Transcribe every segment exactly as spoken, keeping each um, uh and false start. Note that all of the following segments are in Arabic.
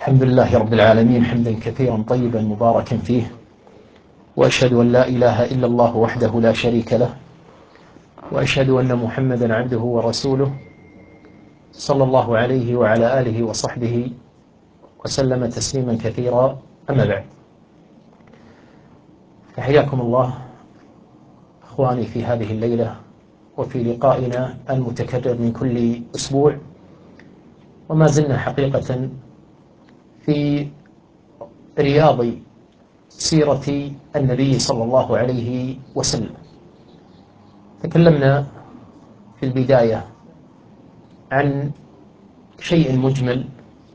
الحمد لله رب العالمين حمدا كثيرا طيبا مباركا فيه، وأشهد أن لا إله إلا الله وحده لا شريك له، وأشهد أن محمدا عبده ورسوله صلى الله عليه وعلى آله وصحبه وسلم تسليما كثيرا. أما بعد، فحياكم الله أخواني في هذه الليلة وفي لقائنا المتكرر من كل أسبوع، وما زلنا حقيقة في رياض سيرة النبي صلى الله عليه وسلم. تكلمنا في البداية عن شيء مجمل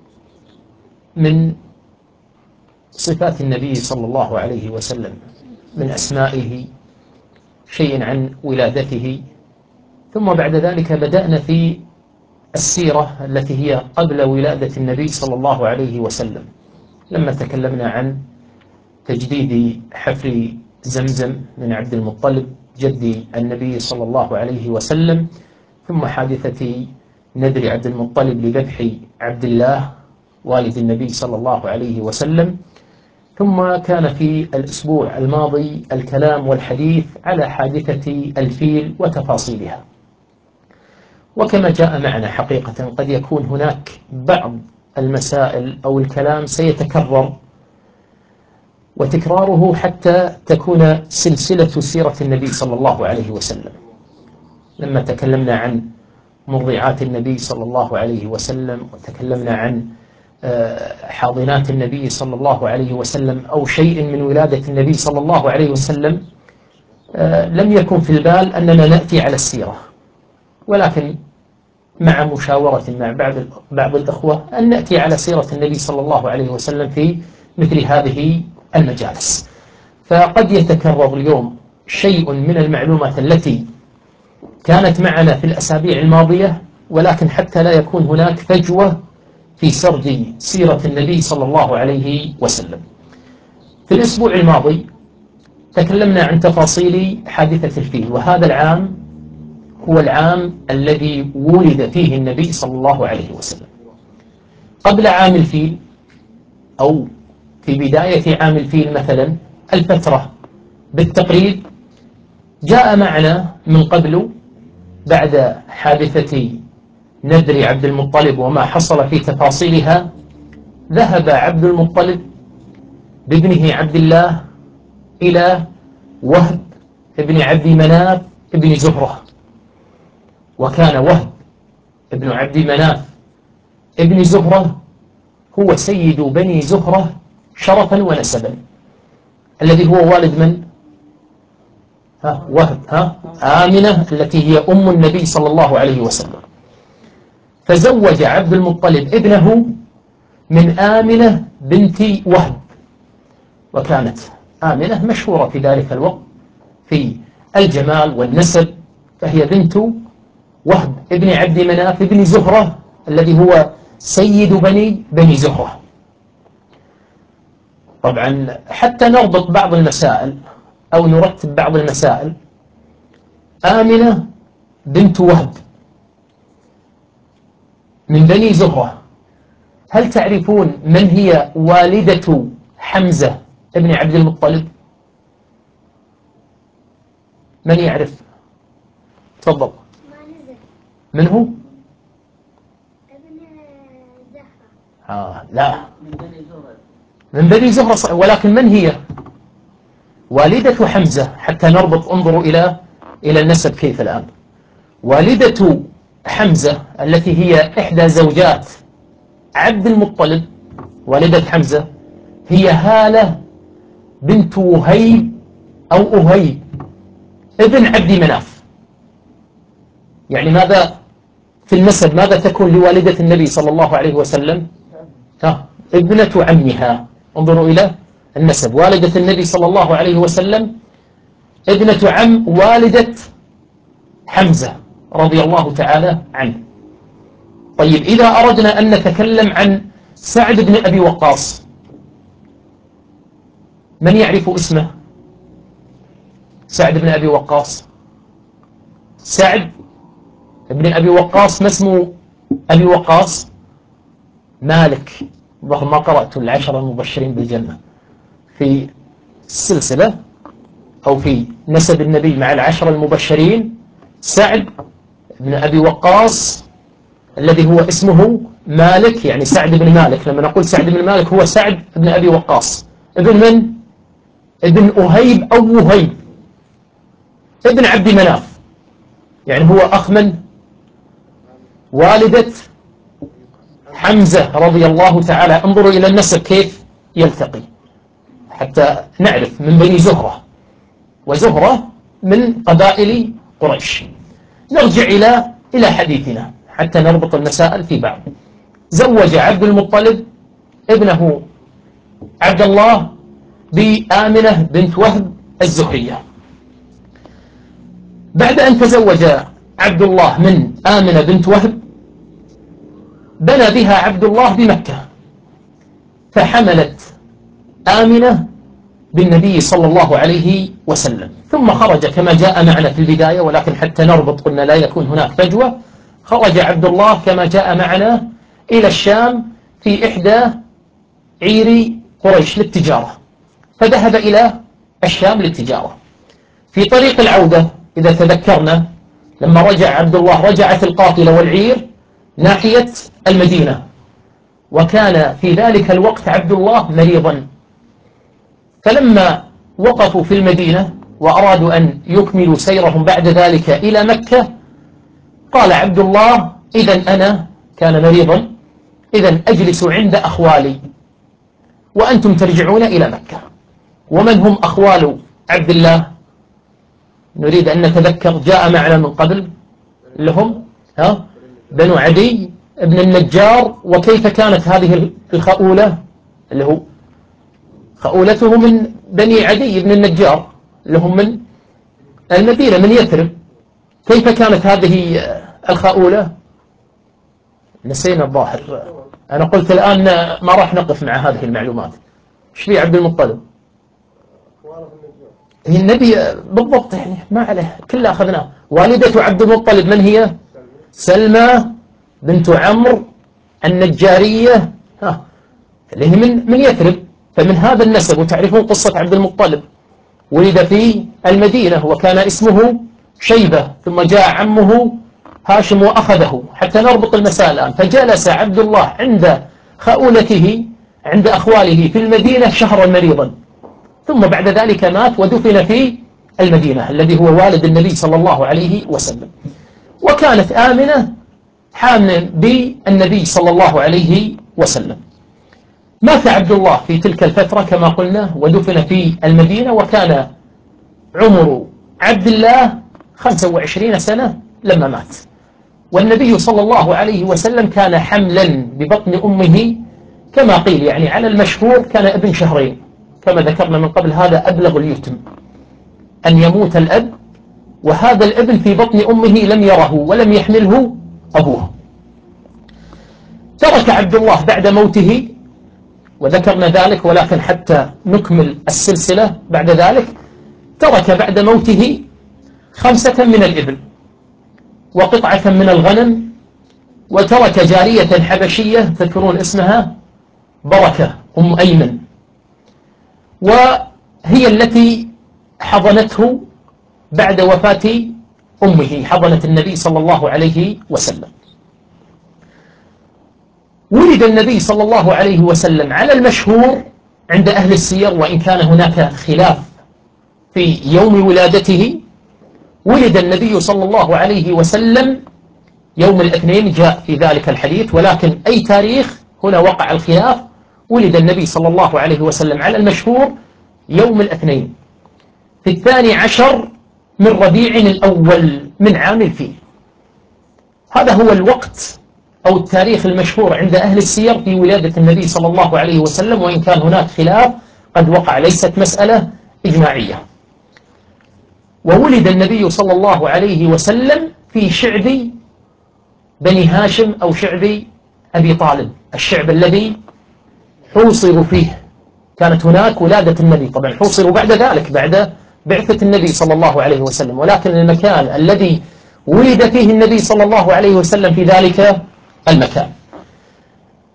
من صفات النبي صلى الله عليه وسلم، من أسمائه، شيء عن ولادته، ثم بعد ذلك بدأنا في السيرة التي هي قبل ولادة النبي صلى الله عليه وسلم، لما تكلمنا عن تجديد حفر زمزم من عبد المطلب جد النبي صلى الله عليه وسلم، ثم حادثة نذر عبد المطلب لذبح عبد الله والد النبي صلى الله عليه وسلم، ثم كان في الأسبوع الماضي الكلام والحديث على حادثة الفيل وتفاصيلها. وكما جاء معنا حقيقة قد يكون هناك بعض المسائل أو الكلام سيتكرر، وتكراره حتى تكون سلسلة سيرة النبي صلى الله عليه وسلم. لما تكلمنا عن مرضعات النبي صلى الله عليه وسلم، وتكلمنا عن حاضنات النبي صلى الله عليه وسلم أو شيء من ولادة النبي صلى الله عليه وسلم، لم يكن في البال أننا نأتي على السيرة، ولكن مع مشاورة مع بعض بعض الأخوة أن نأتي على سيرة النبي صلى الله عليه وسلم في مثل هذه المجالس. فقد يتكرر اليوم شيء من المعلومات التي كانت معنا في الأسابيع الماضية، ولكن حتى لا يكون هناك فجوة في سرد سيرة النبي صلى الله عليه وسلم. في الأسبوع الماضي تكلمنا عن تفاصيل حادثة الفيل، وهذا العام هو العام الذي ولد فيه النبي صلى الله عليه وسلم. قبل عام الفيل أو في بداية عام الفيل مثلا الفترة بالتقريب جاء معنا من قبل بعد حادثة نذر عبد المطلب وما حصل في تفاصيلها، ذهب عبد المطلب بابنه عبد الله إلى وهب ابن عبد مناف ابن زهرة، وكان وهب ابن عبد مناف ابن زهرة هو سيد بني زهرة شرفا ونسبا، الذي هو والد من؟ ها وهب ها آمنة التي هي أم النبي صلى الله عليه وسلم. فزوج عبد المطلب ابنه من آمنة بنت وهب، وكانت آمنة مشهورة في ذلك الوقت في الجمال والنسب، فهي بنت وهب ابن عبد مناف ابن زهرة الذي هو سيد بني بني زهرة. طبعا حتى نربط بعض المسائل أو نرتب بعض المسائل، آمنة بنت وهب من بني زهرة، هل تعرفون من هي والدة حمزة ابن عبد المطلب؟ من يعرف؟ تفضل. من هو؟ آه لا، من بني زهرة، ولكن من هي والدة حمزة؟ حتى نربط، انظروا إلى إلى النسب كيف الآن. والدة حمزة التي هي إحدى زوجات عبد المطلب، والدة حمزة، هي هالة بنت وهيب أو أهيب ابن عبد مناف. يعني ماذا في النسب، ماذا تكون لوالدة النبي صلى الله عليه وسلم؟ ها ابنة عمها. انظروا إلى النسب، والدة النبي صلى الله عليه وسلم ابنة عم والدة حمزة رضي الله تعالى عنه. طيب إذا أردنا أن نتكلم عن سعد بن أبي وقاص، من يعرف اسمه؟ سعد بن أبي وقاص، سعد بن أبي وقاص، ما اسمه أبي وقاص؟ مالك ظهر ما قرأت العشرة المبشرين بالجنة في السلسلة أو في نسب النبي مع العشرة المبشرين سعد بن أبي وقاص الذي هو اسمه مالك، يعني سعد بن مالك. لما نقول سعد بن مالك هو سعد بن أبي وقاص ابن من؟ ابن أهيب أو وهيب ابن عبد مناف، يعني هو أخ من؟ والدة حمزة رضي الله تعالى. انظروا إلى النسب كيف يلتقي حتى نعرف من بني زهرة، وزهرة من قبائل قريش. نرجع إلى إلى حديثنا حتى نربط المسائل في بعض. زوج عبد المطلب ابنه عبد الله بآمنة بنت وهب الزهرية. بعد أن تزوج عبد الله من آمنة بنت وهب بنى بها عبد الله بمكة، فحملت آمنة بالنبي صلى الله عليه وسلم، ثم خرج كما جاء معنا في البداية، ولكن حتى نربط قلنا لا يكون هناك فجوة. خرج عبد الله كما جاء معنا إلى الشام في إحدى عير قريش للتجارة، فذهب إلى الشام للتجارة. في طريق العودة إذا تذكرنا لما رجع عبد الله رجعت القافلة والعير ناحية المدينة، وكان في ذلك الوقت عبد الله مريضا، فلما وقفوا في المدينة وأرادوا أن يكملوا سيرهم بعد ذلك إلى مكة قال عبد الله إذن أنا كان مريضا إذن أجلس عند أخوالي وأنتم ترجعون إلى مكة. ومن هم أخوال عبد الله؟ نريد أن نتذكر جاء معنا من قبل لهم ها بنو عدي ابن النجار. وكيف كانت هذه الخؤولة اللي هو خؤولته من بني عدي بن النجار لهم من المدينة من يثرب. كيف كانت هذه الخؤولة؟ نسينا الظاهر. أنا قلت الآن ما راح نقف مع هذه المعلومات. ايش في عبد المطلب؟ هي النبي بالضبط، يعني ما عليه كله أخذناه. والدة عبد المطلب من هي؟ سلمى بنت عمرو النجارية، ها اللي هي من من يثرب. فمن هذا النسب، وتعرفون قصة عبد المطلب ولد في المدينة وكان اسمه شيبة، ثم جاء عمه هاشم وأخذه حتى نربط المسائل الآن. فجلس عبد الله عند خؤولته عند أخواله في المدينة شهرا مريضا، ثم بعد ذلك مات ودفن في المدينة الذي هو والد النبي صلى الله عليه وسلم. وكانت آمنة حاملا بالنبي صلى الله عليه وسلم. مات عبد الله في تلك الفترة كما قلنا ودفن في المدينة، وكان عمر عبد الله خمسة وعشرين سنة لما مات. والنبي صلى الله عليه وسلم كان حملا ببطن أمه كما قيل، يعني على المشهور كان ابن شهرين كما ذكرنا من قبل. هذا أبلغ اليتم أن يموت الأب وهذا الابن في بطن أمه لم يره ولم يحمله أبوه. ترك عبد الله بعد موته، وذكرنا ذلك ولكن حتى نكمل السلسلة بعد ذلك، ترك بعد موته خمسة من الإبل وقطعة من الغنم، وترك جارية حبشية تذكرون اسمها بركة أم أيمن، وهي التي حضنته بعد وفاة أمه، حضنت النبي صلى الله عليه وسلم. ولد النبي صلى الله عليه وسلم على المشهور عند أهل السير، وإن كان هناك خلاف في يوم ولادته. ولد النبي صلى الله عليه وسلم يوم الاثنين جاء في ذلك الحديث، ولكن أي تاريخ هنا وقع الخلاف. ولد النبي صلى الله عليه وسلم على المشهور يوم الاثنين في الثاني عشر من ربيع الأول من عام الفيل. هذا هو الوقت أو التاريخ المشهور عند أهل السير في ولادة النبي صلى الله عليه وسلم، وإن كان هناك خلاف قد وقع، ليست مسألة إجماعية. وولد النبي صلى الله عليه وسلم في شعب بني هاشم أو شعب أبي طالب، الشعب الذي حوصروا فيه. كانت هناك ولادة النبي، طبعا حوصروا بعد ذلك بعد بعثة النبي صلى الله عليه وسلم، ولكن المكان الذي ولد فيه النبي صلى الله عليه وسلم في ذلك المكان.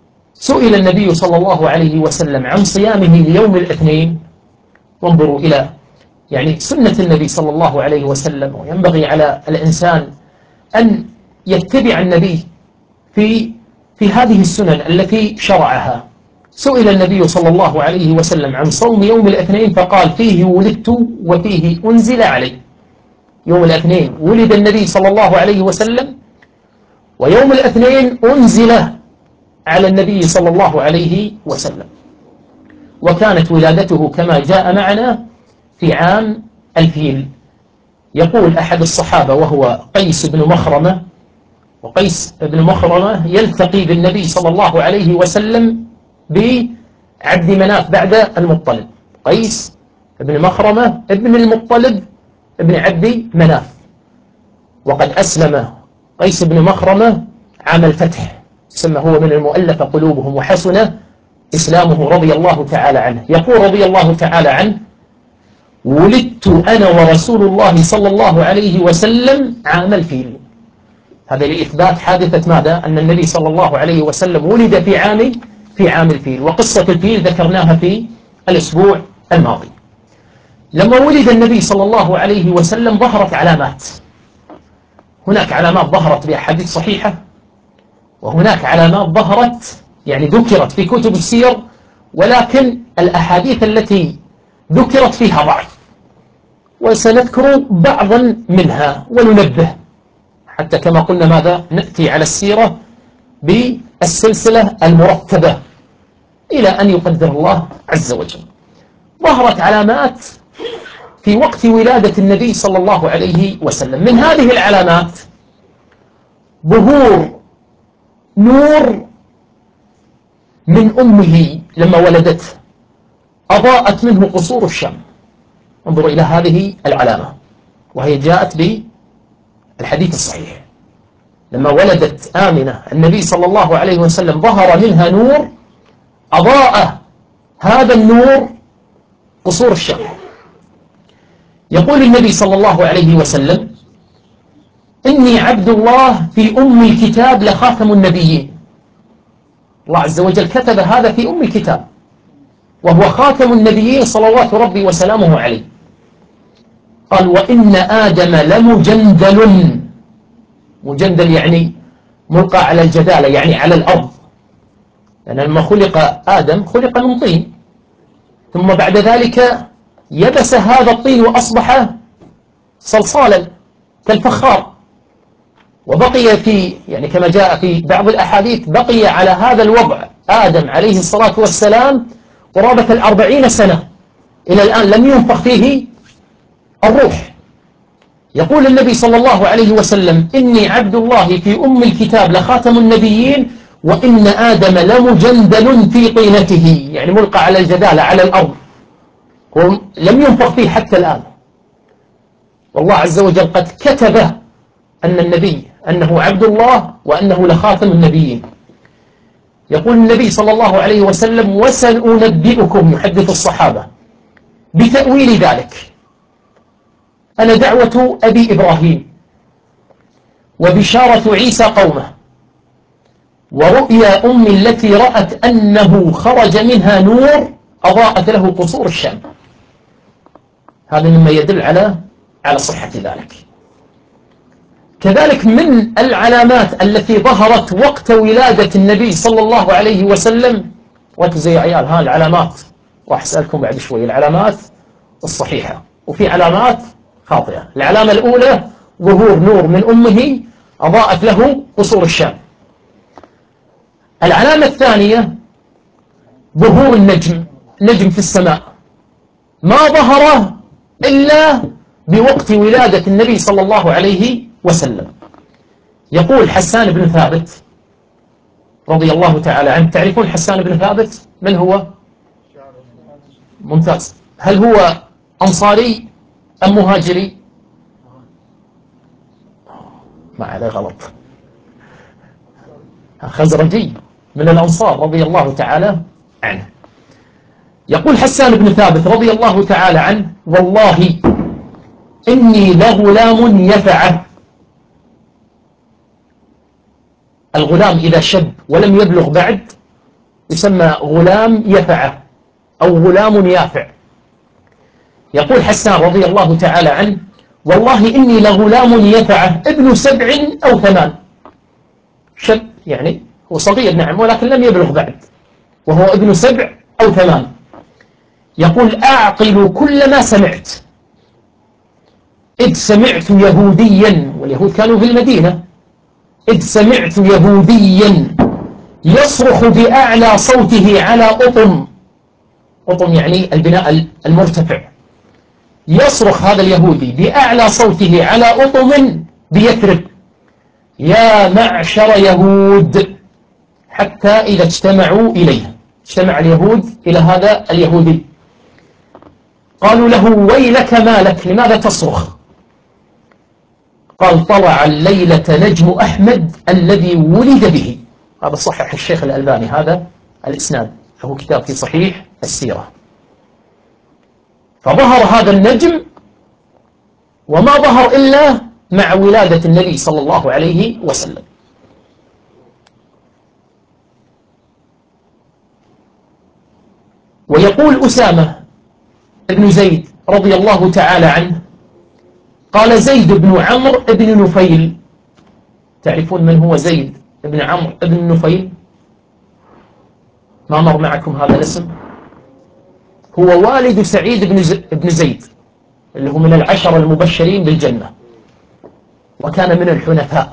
سئل النبي صلى الله عليه وسلم عن صيامه ليوم الاثنين. وانظروا إلى يعني سنة النبي صلى الله عليه وسلم، وينبغي على الإنسان أن يتبع النبي في في هذه السنن التي شرعها. سئل النبي صلى الله عليه وسلم عن صوم يوم الاثنين فقال: فيه ولدت وفيه أنزل علي. يوم الاثنين ولد النبي صلى الله عليه وسلم، ويوم الاثنين أنزل على النبي صلى الله عليه وسلم. وكانت ولادته كما جاء معنا في عام الفيل. يقول أحد الصحابة وهو قيس بن مخرمة، وقيس بن مخرمة يلتقي بالنبي صلى الله عليه وسلم بعبد مناف بعد المطلب. قيس بن مخرمة ابن المطلب ابن عبد مناف، وقد أسلم قيس بن مخرمة عام الفتح، ثم هو من المؤلف قلوبهم، وحسن إسلامه رضي الله تعالى عنه. يقول رضي الله تعالى عنه: ولدت أنا ورسول الله صلى الله عليه وسلم عام الفيل. هذا لإثبات حادثة ماذا؟ أن النبي صلى الله عليه وسلم ولد في عام في عام الفيل. وقصة الفيل ذكرناها في الأسبوع الماضي. لما ولد النبي صلى الله عليه وسلم ظهرت علامات. هناك علامات ظهرت بأحاديث صحيحة، وهناك علامات ظهرت يعني ذكرت في كتب السير، ولكن الأحاديث التي ذكرت فيها ضعف، وسنذكر بعضا منها وننبه، حتى كما قلنا ماذا؟ نأتي على السيرة بالسلسلة المرتبة إلى أن يقدر الله عز وجل. ظهرت علامات في وقت ولادة النبي صلى الله عليه وسلم. من هذه العلامات ظهور نور من أمه لما ولدته، أضاءت منه قصور الشام. انظروا إلى هذه العلامة، وهي جاءت بالحديث الصحيح. لما ولدت آمنة النبي صلى الله عليه وسلم ظهر منها نور، أضاء هذا النور قصور الشام. يقول النبي صلى الله عليه وسلم: إني عبد الله في أم الكتاب لخاتم النبيين. الله عز وجل كتب هذا في أم الكتاب، وهو خاتم النبيين صلوات ربي وسلامه عليه. قال: وإن آدم لمجندل. مجندل يعني ملقى على الجدالة، يعني على الأرض، لأن لما خلق آدم خلق من طين، ثم بعد ذلك يبس هذا الطين وأصبح صلصالا كالفخار، وبقي في يعني كما جاء في بعض الأحاديث بقي على هذا الوضع آدم عليه الصلاة والسلام قرابة الأربعين سنة إلى الآن لم ينفخ فيه الروح. يقول النبي صلى الله عليه وسلم: إني عبد الله في أم الكتاب لخاتم النبيين، وإن آدم لمجندل في طينته، يعني ملقى على الجدالة على الأرض، لم ينفخ فيه حتى الآن. والله عز وجل قد كتب أن النبي أنه عبد الله وأنه لخاتم النبيين. يقول النبي صلى الله عليه وسلم: وسأنبئكم، يحدث الصحابة، بتأويل ذلك. أنا دعوة أبي إبراهيم، وبشارة عيسى قومه، ورؤيا أمي التي رأت أنه خرج منها نور أضاءت له قصور الشام. هذا مما يدل على على صحة ذلك. كذلك من العلامات التي ظهرت وقت ولادة النبي صلى الله عليه وسلم، ركزوا يا عيال، ها العلامات راح أسألكم بعد شوي، العلامات الصحيحة وفي علامات خاطئة. العلامة الأولى ظهور نور من أمه أضاءت له قصور الشام. العلامة الثانية ظهور النجم، نجم في السماء، ما ظهر إلا بوقت ولادة النبي صلى الله عليه وسلم. يقول حسان بن ثابت رضي الله تعالى عنه، تعرفون حسان بن ثابت من هو؟ ممتاز. هل هو أنصاري أم مهاجري؟ ما عليه غلط، خزرجي من الأنصار رضي الله تعالى عنه. يقول حسان بن ثابت رضي الله تعالى عنه: والله إني لغلام يفعه. الغلام إذا شب ولم يبلغ بعد يسمى غلام يفعة أو غلام يافع. يقول حسان رضي الله تعالى عنه: والله إني لغلام يفعة ابن سبع أو ثمان. شب يعني هو صغير نعم، ولكن لم يبلغ بعد، وهو ابن سبع أو ثمان. يقول: أعقل كل ما سمعت، إذ سمعت يهوديا، واليهود كانوا في المدينة، إذ سمعت يهوديا يصرخ بأعلى صوته على أطم. أطم يعني البناء المرتفع. يصرخ هذا اليهودي بأعلى صوته على أطم بيثرب: يا معشر يهود، حتى إذا اجتمعوا إليه، اجتمع اليهود إلى هذا اليهودي، قالوا له: ويلك ما لك، لماذا تصرخ؟ قال: طلع الليلة نجم أحمد الذي ولد به. هذا صحح الشيخ الألباني هذا الإسناد، له كتاب في صحيح السيرة. فظهر هذا النجم، وما ظهر إلا مع ولادة النبي صلى الله عليه وسلم. ويقول أسامة بن زيد رضي الله تعالى عنه: قال زيد بن عمرو بن نفيل. تعرفون من هو زيد بن عمرو بن نفيل؟ ما مر معكم هذا الاسم؟ هو والد سعيد بن زيد، اللي هو من العشر المبشرين بالجنة، وكان من الحنفاء،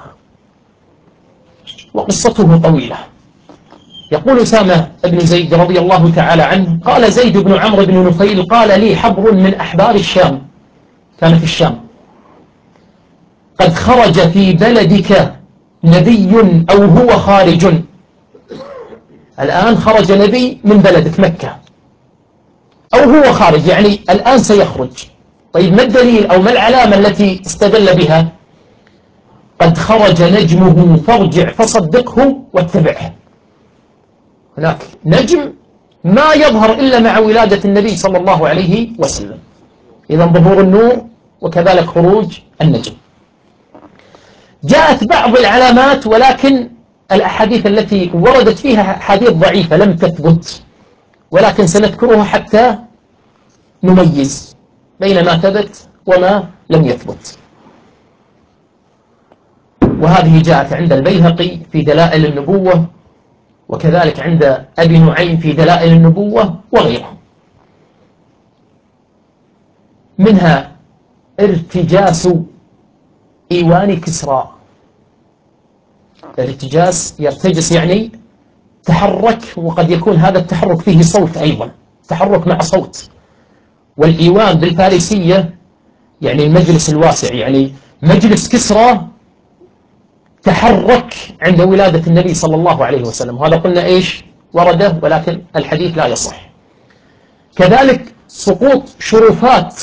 وقصته طويلة. يقول أسامة بن زيد رضي الله تعالى عنه: قال زيد بن عمرو بن نفيل: قال لي حبر من أحبار الشام، كان في الشام: قد خرج في بلدك نبي أو هو خارج. الآن خرج نبي من بلدك مكة، أو هو خارج، يعني الآن سيخرج. طيب ما الدليل أو ما العلامة التي استدل بها؟ قد خرج نجمه فارجع فصدقه واتبعه. هناك نجم ما يظهر إلا مع ولادة النبي صلى الله عليه وسلم. إذا ظهور النور وكذلك خروج النجم. جاءت بعض العلامات، ولكن الأحاديث التي وردت فيها أحاديث ضعيفة لم تثبت، ولكن سنذكرها حتى نميز بين ما ثبت وما لم يثبت. وهذه جاءت عند البيهقي في دلائل النبوة، وكذلك عند أبي نعيم في دلائل النبوة وغيرهم. منها ارتجاس إيوان كسرى. الارتجاس يرتجس يعني تحرك، وقد يكون هذا التحرك فيه صوت أيضا، تحرك مع صوت. والإيوان بالفارسية يعني المجلس الواسع، يعني مجلس كسرى تحرك عند ولادة النبي صلى الله عليه وسلم. وهذا قلنا إيش ورده، ولكن الحديث لا يصح. كذلك سقوط شرفات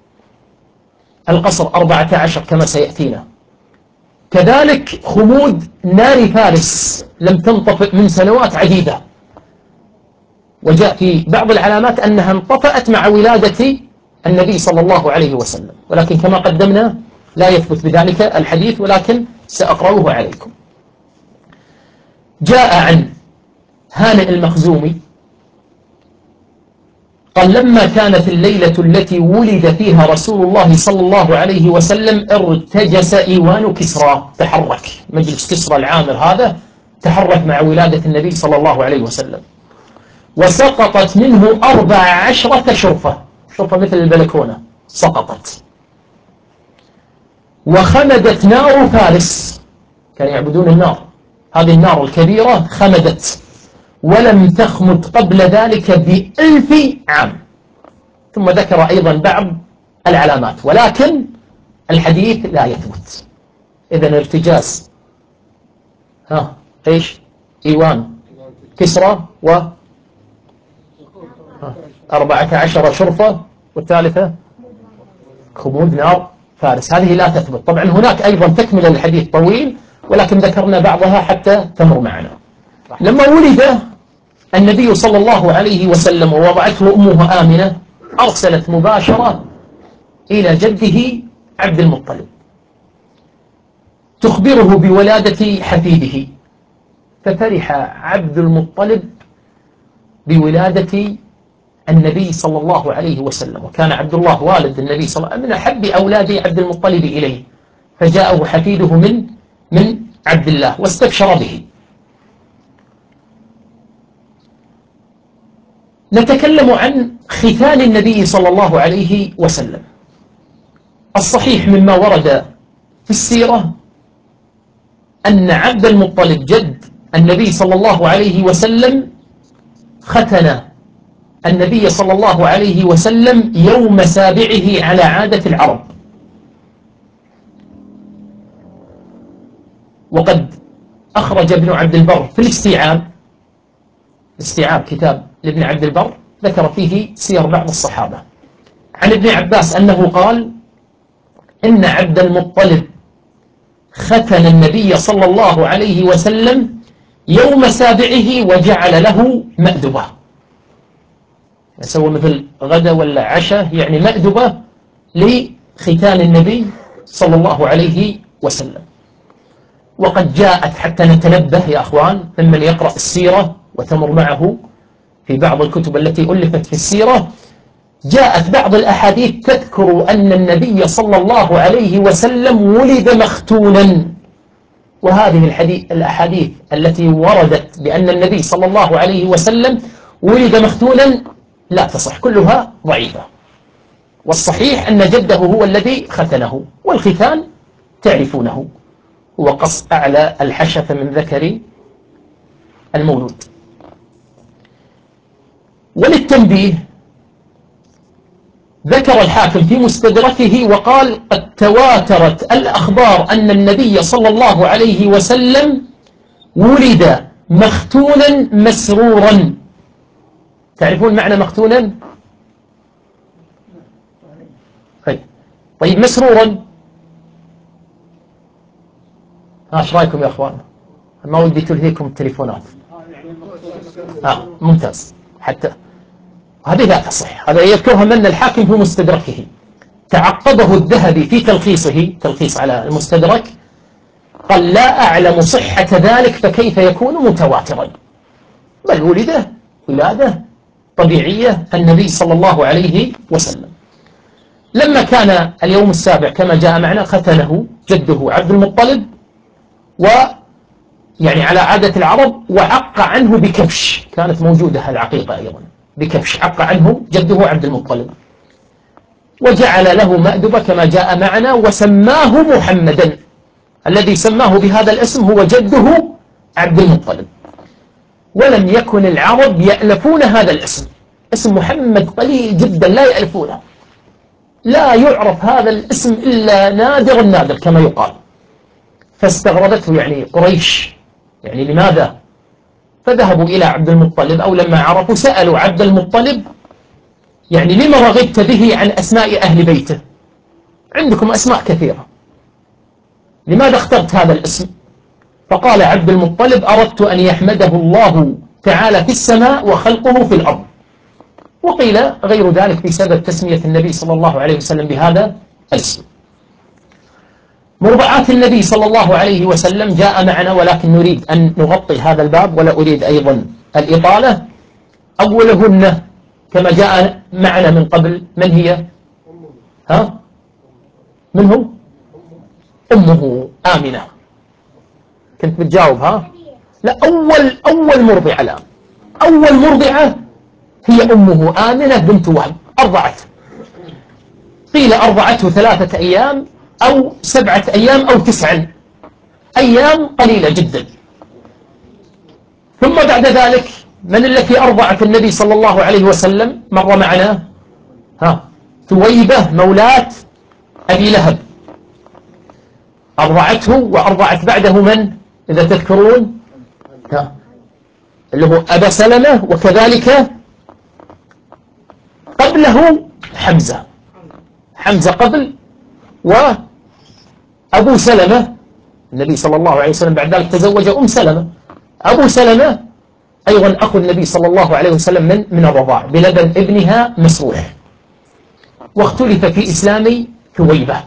القصر أربعة عشر كما سيأتينا. كذلك خمود نار فارس لم تنطفئ من سنوات عديدة، وجاء في بعض العلامات أنها انطفأت مع ولادة النبي صلى الله عليه وسلم، ولكن كما قدمنا لا يثبت بذلك الحديث، ولكن سأقرأه عليكم. جاء عن هانئ المخزومي قال: لما كانت الليلة التي ولد فيها رسول الله صلى الله عليه وسلم ارتجس إيوان كسرى، تحرك مجلس كسرى العامر هذا تحرك مع ولادة النبي صلى الله عليه وسلم، وسقطت منه أربع عشرة شرفة، شرفة مثل البلكونة سقطت، وخمدت نار فارس، كانوا يعبدون النار، هذه النار الكبيرة خمدت، ولم تخمد قبل ذلك بألف عام. ثم ذكر أيضا بعض العلامات، ولكن الحديث لا يثبت. إذن ارتجاس ها إيش إيوان كسرى و أربعة عشر شرفة، والثالثة خمود نار فارس، هذه لا تثبت. طبعا هناك أيضا تكمل الحديث طويل، ولكن ذكرنا بعضها حتى تمر معنا. لما ولد النبي صلى الله عليه وسلم ووضعته أمه آمنة، أرسلت مباشرة إلى جده عبد المطلب تخبره بولادة حفيده، ففرح عبد المطلب بولادة النبي صلى الله عليه وسلم، وكان عبد الله والد النبي صلى الله عليه وسلم من أحب أولاد عبد المطلب إليه، فجاءه حفيده من من عبد الله واستبشر به. نتكلم عن ختان النبي صلى الله عليه وسلم. الصحيح مما ورد في السيرة أن عبد المطلب جد النبي صلى الله عليه وسلم ختن النبي صلى الله عليه وسلم يوم سابعه على عادة العرب. وقد أخرج ابن عبد البر في الاستيعاب، استيعاب كتاب لابن عبد البر، ذكر فيه سير بعض الصحابة عن ابن عباس أنه قال إن عبد المطلب ختن النبي صلى الله عليه وسلم يوم سابعه وجعل له مأدبة، يسوي مثل غدا ولا عشاء، يعني مأدبة لختان النبي صلى الله عليه وسلم. وقد جاءت، حتى نتنبه يا أخوان ممن يقرأ السيرة وتمر معه في بعض الكتب التي ألفت في السيرة، جاءت بعض الأحاديث تذكر أن النبي صلى الله عليه وسلم ولد مختونا، وهذه الأحاديث التي وردت بأن النبي صلى الله عليه وسلم ولد مختونا لا تصح، كلها ضعيفة. والصحيح أن جده هو الذي ختنه، والختان تعرفونه هو قص أعلى الحشفة من ذكر المولود. وللتنبيه ذكر الحاكم في مستدركه وقال قد تواترت الأخبار أن النبي صلى الله عليه وسلم ولد مختونا مسرورا. تعرفون معنى مختونا؟ طيب مسرورا، ايش رايكم يا اخوان؟ ما ودي تلهيكم التليفونات. آه ممتاز. حتى هذه لا تصح، هذا يذكرها من الحاكم في مستدركه، تعقبه الذهبي في تلخيصه، تلخيص على المستدرك، قال لا أعلم صحة ذلك فكيف يكون متواترا، بل ولد ولادة طبيعية النبي صلى الله عليه وسلم. لما كان اليوم السابع كما جاء معنا ختنه جده عبد المطلب، ويعني على عادة العرب، وعق عنه بكبش، كانت موجودة العقيقة أيضا بكبش، عق عنه جده عبد المطلب، وجعل له مأدبة كما جاء معنا، وسماه محمدا، الذي سماه بهذا الاسم هو جده عبد المطلب. ولم يكن العرب يألفون هذا الاسم، اسم محمد قليل جدا لا يألفونه، لا يعرف هذا الاسم إلا نادر النادر كما يقال. فاستغربته يعني قريش، يعني لماذا؟ فذهبوا إلى عبد المطلب، أو لما عرفوا سألوا عبد المطلب يعني لما رغبت به عن أسماء أهل بيته؟ عندكم أسماء كثيرة، لماذا اخترت هذا الاسم؟ فقال عبد المطلب أردت أن يحمده الله تعالى في السماء وخلقه في الأرض. وقيل غير ذلك بسبب تسمية النبي صلى الله عليه وسلم بهذا الاسم. مرضعات النبي صلى الله عليه وسلم جاء معنا، ولكن نريد أن نغطي هذا الباب، ولا أريد أيضا الإطالة. أولهن كما جاء معنا من قبل، من هي؟ ها؟ من هو؟ أمه آمنة. كنت بتجاوب ها؟ لا، أول أول مرضعة الآن، أول مرضعة هي أمه آمنة بنت وهب، أرضعته. قيل أرضعته ثلاثة أيام أو سبعة أيام أو تسعا أيام قليلة جدا. ثم بعد ذلك من التي أرضعت النبي صلى الله عليه وسلم؟ مر معنا ها، ثويبة مولاة أبي لهب أرضعته، وأرضعت بعده من؟ إذا تذكرون ها، اللي هو أبا سلمة، وكذلك قبله حمزة، حمزة قبل، وأبو سلمة النبي صلى الله عليه وسلم بعد ذلك تزوج أم سلمة. أبو سلمة أيضا أخو النبي صلى الله عليه وسلم من من الرضاع بلبن ابنها مسروح. واختلف في إسلام ثويبة،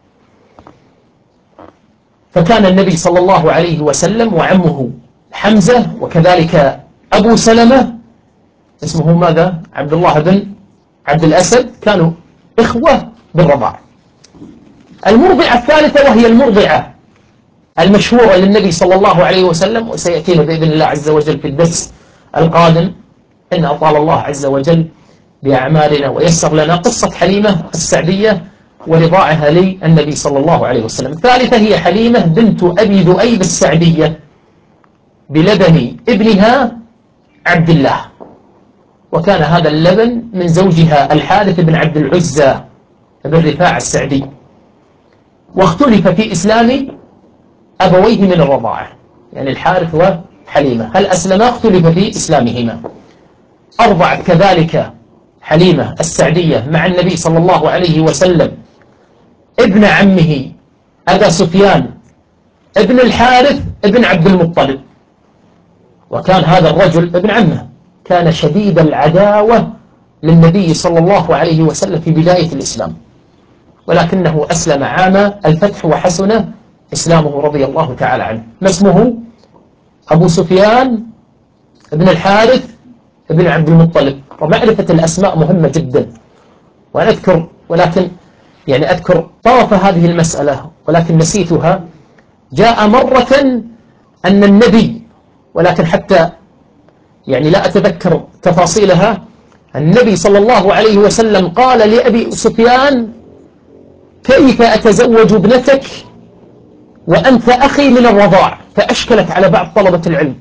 فكان النبي صلى الله عليه وسلم وعمه حمزة وكذلك أبو سلمة اسمه ماذا؟ عبد الله بن عبد الأسد، كانوا إخوة بالرضاعة. المرضعة الثالثة وهي المرضعة المشهورة للنبي صلى الله عليه وسلم، وسيأتينا بإذن الله عز وجل في الدرس القادم إن أطال الله عز وجل بأعمالنا ويسر لنا قصة حليمة السعدية ورضاعها للنبي صلى الله عليه وسلم. الثالثة هي حليمة بنت أبي ذؤيب السعدية بلبن ابنها عبد الله، وكان هذا اللبن من زوجها الحارث بن عبد العزى بن رفاعة السعدي. واختلف في إسلام أبويه من الرضاعة، يعني الحارث وحليمة، هل أسلما؟ اختلف في إسلامهما. أرضعت كذلك حليمة السعدية مع النبي صلى الله عليه وسلم ابن عمه أبا سفيان ابن الحارث ابن عبد المطلب، وكان هذا الرجل ابن عمه كان شديد العداوة للنبي صلى الله عليه وسلم في بداية الإسلام، ولكنه أسلم عام الفتح وحسن إسلامه رضي الله تعالى عنه. ما اسمه؟ أبو سفيان ابن الحارث ابن عبد المطلب. ومعرفة الأسماء مهمة جدا، وأنا أذكر ولكن يعني أذكر طرف هذه المسألة ولكن نسيتها. جاء مرة أن النبي، ولكن حتى يعني لا أتذكر تفاصيلها، النبي صلى الله عليه وسلم قال لأبي سفيان: كيف أتزوج ابنتك وأنت أخي من الرضاع؟ فأشكلت على بعض طلبة العلم.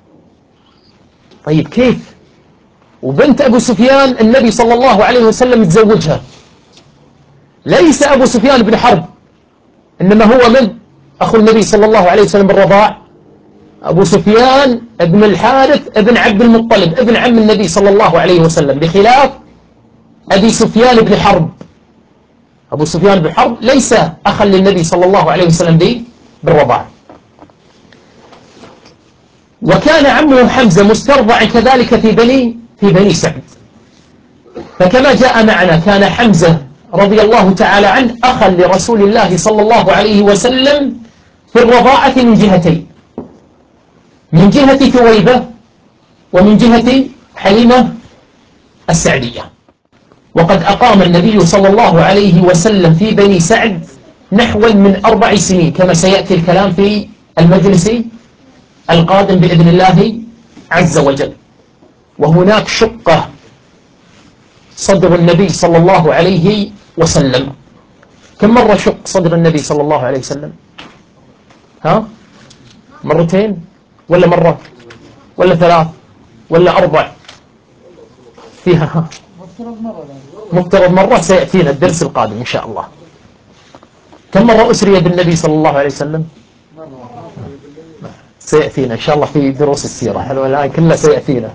طيب كيف وبنت أبو سفيان النبي صلى الله عليه وسلم يتزوجها؟ ليس أبو سفيان بن حرب، إنما هو من؟ أخو النبي صلى الله عليه وسلم بالرضاع، أبو سفيان ابن الحارث ابن عبد المطلب ابن عم النبي صلى الله عليه وسلم، بخلاف أبي سفيان بن حرب. أبو سفيان بن حرب ليس أخا للنبي صلى الله عليه وسلم به بالرضاع. وكان عمه حمزة مسترضع كذلك في بني في بني سعد. فكما جاء معنا كان حمزة رضي الله تعالى عنه أخا لرسول الله صلى الله عليه وسلم في الرضاعة من جهتين، من جهة ثويبة ومن جهة حليمة السعدية. وقد أقام النبي صلى الله عليه وسلم في بني سعد نحو من أربع سنين، كما سيأتي الكلام في المجلس القادم بإذن الله عز وجل. وهناك شقة صدر النبي صلى الله عليه وسلم. كم مرة شق صدر النبي صلى الله عليه وسلم؟ ها؟ مرتين ولا مرة ولا ثلاث ولا أربع؟ فيها مفترض مرة، سيأتينا الدرس القادم إن شاء الله. كم مرة أسري بالنبي صلى الله عليه وسلم؟ سيأتينا إن شاء الله في دروس السيرة، حلو الآن كلها سيأتينا.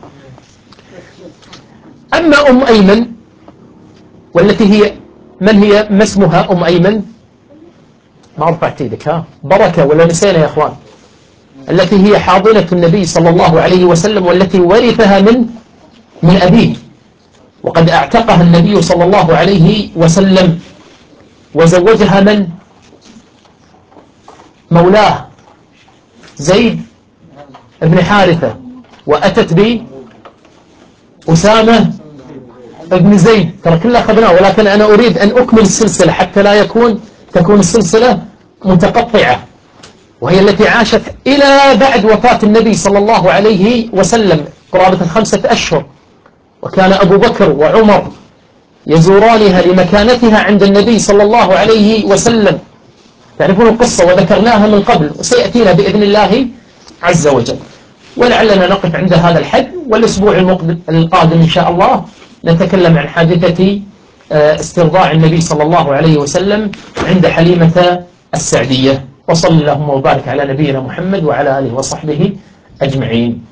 أما أم أيمن، والتي هي من هي؟ ما اسمها أم أيمن؟ ما رفعت يدك، ها بركة ولا نسينا يا أخوان؟ التي هي حاضنة النبي صلى الله عليه وسلم، والتي ورثها من من أبيه، وقد اعتقها النبي صلى الله عليه وسلم وزوجها من؟ مولاه زيد بن حارثة، وأتت ب أسامة ابن زيد. ترى كلها أخذناه، ولكن أنا أريد أن أكمل السلسلة حتى لا يكون تكون السلسلة متقطعة. وهي التي عاشت إلى بعد وفاة النبي صلى الله عليه وسلم قرابة خمسة أشهر، وكان أبو بكر وعمر يزورانها لمكانتها عند النبي صلى الله عليه وسلم. تعرفون القصة وذكرناها من قبل، وسيأتينا بإذن الله عز وجل. ولعلنا نقف عند هذا الحد، والأسبوع القادم إن شاء الله نتكلم عن حادثة استرضاع النبي صلى الله عليه وسلم عند حليمة السعدية. وصلى اللهم وبارك على نبينا محمد وعلى آله وصحبه أجمعين.